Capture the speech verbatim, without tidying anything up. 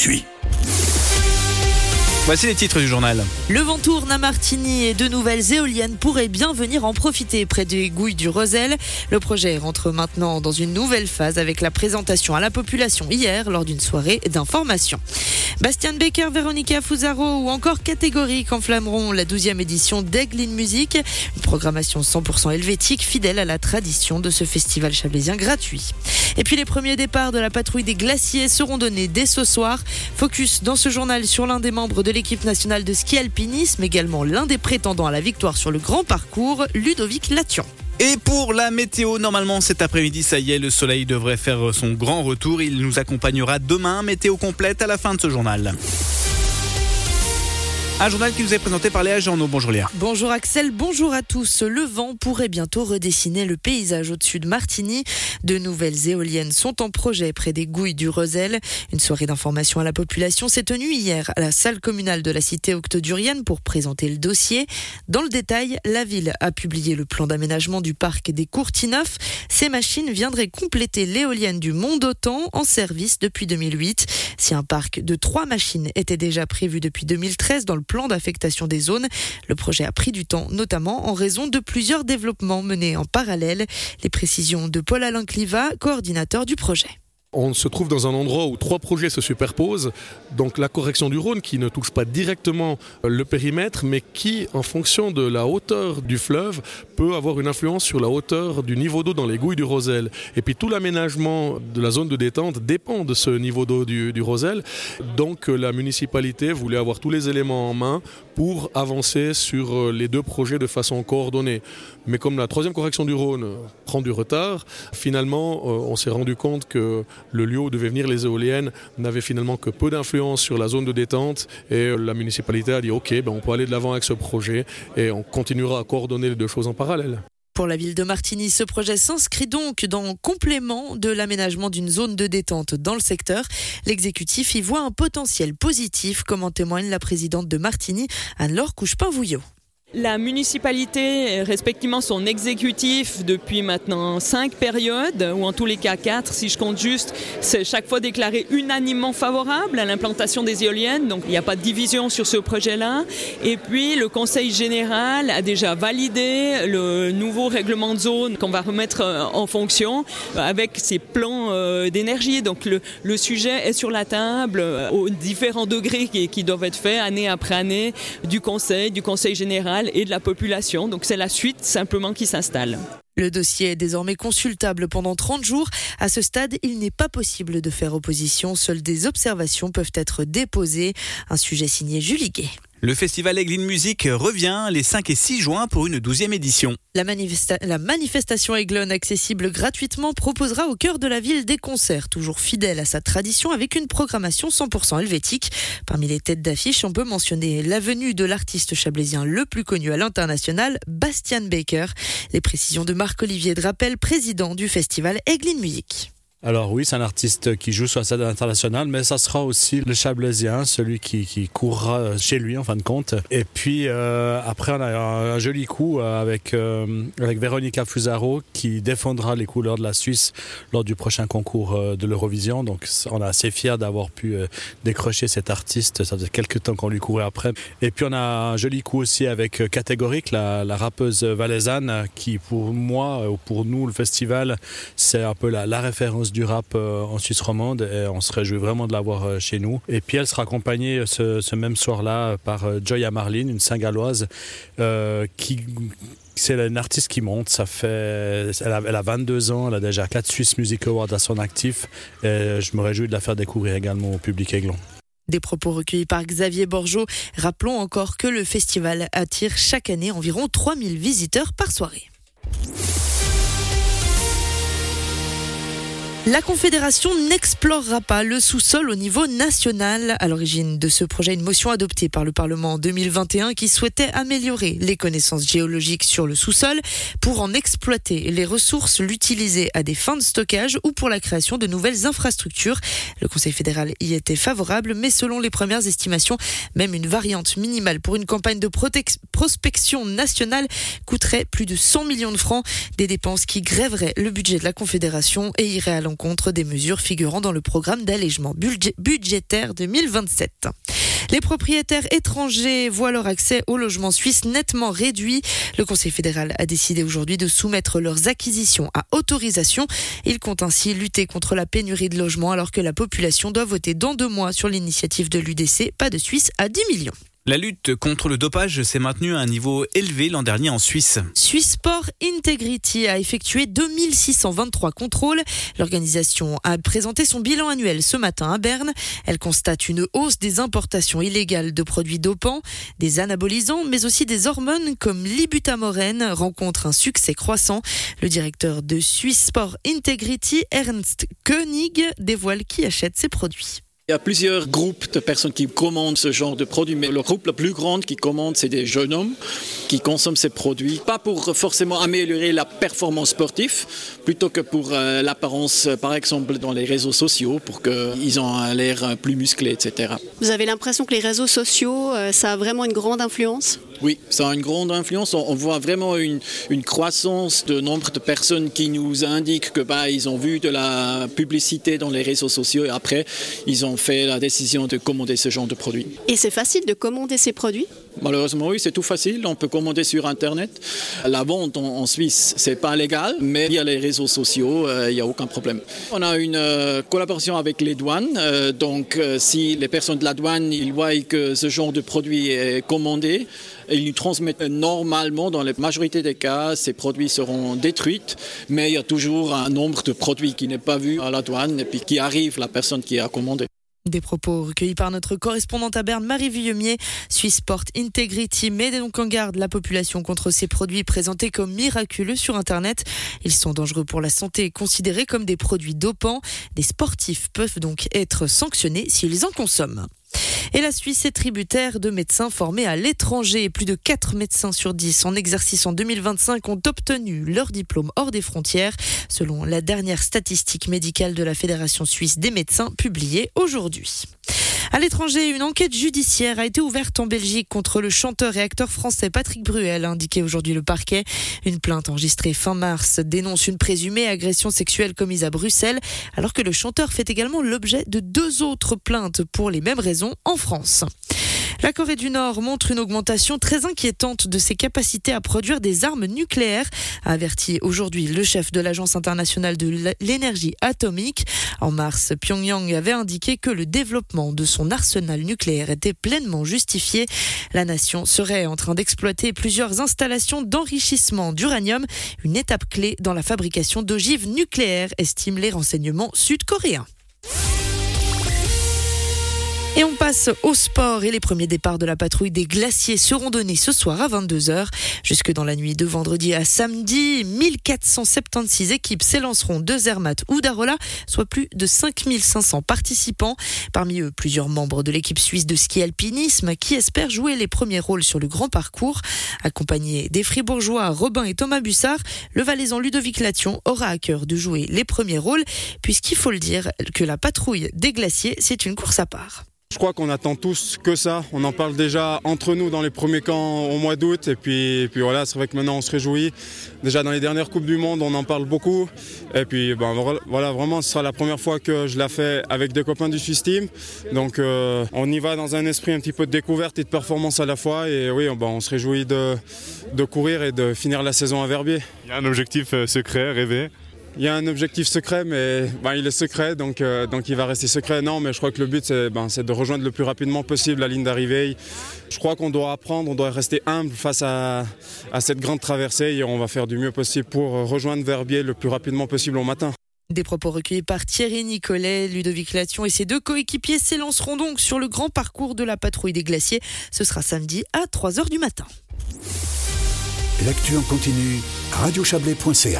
Suis. Voici les titres du journal. Le vent tourne à Martigny et de nouvelles éoliennes pourraient bien venir en profiter près des Gouilles du Rosel. Le projet rentre maintenant dans une nouvelle phase avec la présentation à la population hier lors d'une soirée d'information. Bastian Becker, Véronica Fusaro ou encore Catégorique enflammeront la douzième édition d'Aigle in Music. Une programmation cent pour cent helvétique fidèle à la tradition de ce festival chablaisien gratuit. Et puis les premiers départs de la patrouille des glaciers seront donnés dès ce soir. Focus dans ce journal sur l'un des membres de l'équipe nationale de ski alpinisme, également l'un des prétendants à la victoire sur le grand parcours, Ludovic Latian. Et pour la météo, normalement cet après-midi, ça y est, le soleil devrait faire son grand retour. Il nous accompagnera demain. Météo complète à la fin de ce journal. Un journal qui vous est présenté par Léa Jeannot. Bonjour Léa. Bonjour Axel, bonjour à tous. Le vent pourrait bientôt redessiner le paysage au-dessus de Martigny. De nouvelles éoliennes sont en projet près des Gouilles du Rosel. Une soirée d'information à la population s'est tenue hier à la salle communale de la cité octodurienne pour présenter le dossier. Dans le détail, la ville a publié le plan d'aménagement du parc des Courtinoff. Ces machines viendraient compléter l'éolienne du Mont d'Autan en service depuis deux mille huit. Si un parc de trois machines était déjà prévu depuis deux mille treize dans le plan d'affectation des zones, le projet a pris du temps, notamment en raison de plusieurs développements menés en parallèle. Les précisions de Paul-Alain Cliva, coordinateur du projet. On se trouve dans un endroit où trois projets se superposent, donc la correction du Rhône qui ne touche pas directement le périmètre, mais qui, en fonction de la hauteur du fleuve, peut avoir une influence sur la hauteur du niveau d'eau dans les Gouilles du Rosel. Et puis tout l'aménagement de la zone de détente dépend de ce niveau d'eau du, du Rosel. Donc la municipalité voulait avoir tous les éléments en main pour avancer sur les deux projets de façon coordonnée. Mais comme la troisième correction du Rhône prend du retard, finalement on s'est rendu compte que le lieu où devaient venir les éoliennes n'avait finalement que peu d'influence sur la zone de détente et la municipalité a dit ok, ben on peut aller de l'avant avec ce projet et on continuera à coordonner les deux choses en parallèle. Pour la ville de Martigny, ce projet s'inscrit donc dans le complément de l'aménagement d'une zone de détente dans le secteur. L'exécutif y voit un potentiel positif, comme en témoigne la présidente de Martigny, Anne-Laure Couchepin-Vouillot. La municipalité, respectivement son exécutif, depuis maintenant cinq périodes, ou en tous les cas quatre, si je compte juste, c'est chaque fois déclaré unanimement favorable à l'implantation des éoliennes, donc il n'y a pas de division sur ce projet-là. Et puis le Conseil général a déjà validé le nouveau règlement de zone qu'on va remettre en fonction avec ses plans d'énergie. Donc le, le sujet est sur la table aux différents degrés qui, qui doivent être faits année après année du Conseil, du Conseil général et de la population. Donc c'est la suite simplement qui s'installe. Le dossier est désormais consultable pendant trente jours. À ce stade, il n'est pas possible de faire opposition. Seules des observations peuvent être déposées. Un sujet signé Julie Guet. Le festival Aigle in Music revient les cinq et six juin pour une douzième édition. La, manifesta- la manifestation Aiglone, accessible gratuitement, proposera au cœur de la ville des concerts, toujours fidèles à sa tradition, avec une programmation cent pour cent helvétique. Parmi les têtes d'affiche, on peut mentionner la venue de l'artiste chablaisien le plus connu à l'international, Bastian Becker. Les précisions de Marc-Olivier Drapel, président du festival Aigle in Music. Alors oui, c'est un artiste qui joue sur la scène internationale, mais ça sera aussi le Chablaisien, celui qui, qui courra chez lui en fin de compte. Et puis euh, après, on a un, un joli coup avec, euh, avec Véronica Fusaro qui défendra les couleurs de la Suisse lors du prochain concours euh, de l'Eurovision. Donc on est assez fiers d'avoir pu euh, décrocher cet artiste. Ça faisait quelques temps qu'on lui courait après. Et puis on a un joli coup aussi avec Catégorique, la, la rappeuse valaisanne, qui pour moi, ou pour nous, le festival, c'est un peu la, la référence du rap euh, en Suisse romande et on se réjouit vraiment de l'avoir euh, chez nous. Et puis elle sera accompagnée ce, ce même soir-là par euh, Joya Marlin, une Saint-Galloise euh, qui... C'est une artiste qui monte, ça fait, elle a, elle a vingt-deux ans, elle a déjà quatre Swiss Music Awards à son actif et je me réjouis de la faire découvrir également au public aiglon. Des propos recueillis par Xavier Borgeot. Rappelons encore que le festival attire chaque année environ trois mille visiteurs par soirée. La Confédération n'explorera pas le sous-sol au niveau national. À l'origine de ce projet, une motion adoptée par le Parlement en deux mille vingt et un qui souhaitait améliorer les connaissances géologiques sur le sous-sol pour en exploiter les ressources, l'utiliser à des fins de stockage ou pour la création de nouvelles infrastructures. Le Conseil fédéral y était favorable, mais selon les premières estimations, même une variante minimale pour une campagne de protex- prospection nationale coûterait plus de cent millions de francs, des dépenses qui grèveraient le budget de la Confédération et iraient à l'encontre l'encontre des mesures figurant dans le programme d'allègement budgé- budgétaire deux mille vingt-sept. Les propriétaires étrangers voient leur accès au logement suisse nettement réduit. Le Conseil fédéral a décidé aujourd'hui de soumettre leurs acquisitions à autorisation. Il compte ainsi lutter contre la pénurie de logements alors que la population doit voter dans deux mois sur l'initiative de l'U D C. Pas de Suisse à dix millions. La lutte contre le dopage s'est maintenue à un niveau élevé l'an dernier en Suisse. Swiss Sport Integrity a effectué deux mille six cent vingt-trois contrôles. L'organisation a présenté son bilan annuel ce matin à Berne. Elle constate une hausse des importations illégales de produits dopants, des anabolisants, mais aussi des hormones comme l'ibutamorène rencontrent un succès croissant. Le directeur de Swiss Sport Integrity, Ernst Koenig, dévoile qui achète ces produits. Il y a plusieurs groupes de personnes qui commandent ce genre de produits, mais le groupe le plus grand qui commande, c'est des jeunes hommes qui consomment ces produits, pas pour forcément améliorer la performance sportive, plutôt que pour euh, l'apparence, par exemple, dans les réseaux sociaux, pour qu'ils aient l'air plus musclés, et cetera. Vous avez l'impression que les réseaux sociaux, euh, ça a vraiment une grande influence ? Oui, ça a une grande influence. On voit vraiment une, une croissance de nombre de personnes qui nous indiquent que bah, ils ont vu de la publicité dans les réseaux sociaux et après, ils ont fait la décision de commander ce genre de produits. Et c'est facile de commander ces produits ? Malheureusement, oui, c'est tout facile. On peut commander sur Internet. La vente en, en Suisse, c'est pas légal, mais via les réseaux sociaux, il euh, n'y a aucun problème. On a une euh, collaboration avec les douanes. Euh, donc, euh, si les personnes de la douane ils voient que ce genre de produit est commandé, ils nous transmettent normalement, dans la majorité des cas, ces produits seront détruits, mais il y a toujours un nombre de produits qui n'est pas vu à la douane et puis qui arrive à la personne qui a commandé. Des propos recueillis par notre correspondante à Berne, Marie Villemier. Swiss Sport Integrity met donc en garde la population contre ces produits présentés comme miraculeux sur Internet. Ils sont dangereux pour la santé et considérés comme des produits dopants. Des sportifs peuvent donc être sanctionnés s'ils en consomment. Et la Suisse est tributaire de médecins formés à l'étranger. Plus de quatre médecins sur dix en exercice en deux mille vingt-cinq ont obtenu leur diplôme hors des frontières, selon la dernière statistique médicale de la Fédération suisse des médecins publiée aujourd'hui. À l'étranger, une enquête judiciaire a été ouverte en Belgique contre le chanteur et acteur français Patrick Bruel, a indiqué aujourd'hui le parquet. Une plainte enregistrée fin mars dénonce une présumée agression sexuelle commise à Bruxelles, alors que le chanteur fait également l'objet de deux autres plaintes pour les mêmes raisons en France. La Corée du Nord montre une augmentation très inquiétante de ses capacités à produire des armes nucléaires, a averti aujourd'hui le chef de l'Agence internationale de l'énergie atomique. En mars, Pyongyang avait indiqué que le développement de son arsenal nucléaire était pleinement justifié. La nation serait en train d'exploiter plusieurs installations d'enrichissement d'uranium, une étape clé dans la fabrication d'ogives nucléaires, estiment les renseignements sud-coréens. Et on passe au sport et les premiers départs de la patrouille des glaciers seront donnés ce soir à vingt-deux heures. Jusque dans la nuit de vendredi à samedi, mille quatre cent soixante-seize équipes s'élanceront de Zermatt ou d'Arola, soit plus de cinq mille cinq cents participants. Parmi eux, plusieurs membres de l'équipe suisse de ski alpinisme qui espèrent jouer les premiers rôles sur le grand parcours. Accompagné des Fribourgeois Robin et Thomas Bussard, le Valaisan Ludovic Lation aura à cœur de jouer les premiers rôles, puisqu'il faut le dire que la patrouille des glaciers, c'est une course à part. Je crois qu'on attend tous que ça. On en parle déjà entre nous dans les premiers camps au mois d'août. Et puis, et puis voilà, c'est vrai que maintenant on se réjouit. Déjà dans les dernières Coupes du Monde, on en parle beaucoup. Et puis ben, voilà, vraiment, ce sera la première fois que je la fais avec des copains du Swiss Team. Donc euh, on y va dans un esprit un petit peu de découverte et de performance à la fois. Et oui, ben, on se réjouit de, de courir et de finir la saison à Verbier. Il y a un objectif secret, rêvé. Il y a un objectif secret, mais ben, il est secret, donc, euh, donc il va rester secret. Non, mais je crois que le but, c'est, ben, c'est de rejoindre le plus rapidement possible la ligne d'arrivée. Je crois qu'on doit apprendre, on doit rester humble face à, à cette grande traversée et on va faire du mieux possible pour rejoindre Verbier le plus rapidement possible au matin. Des propos recueillis par Thierry Nicolet, Ludovic Lation et ses deux coéquipiers s'élanceront donc sur le grand parcours de la patrouille des glaciers. Ce sera samedi à trois heures du matin. L'actu en continu, radio chablais point c a.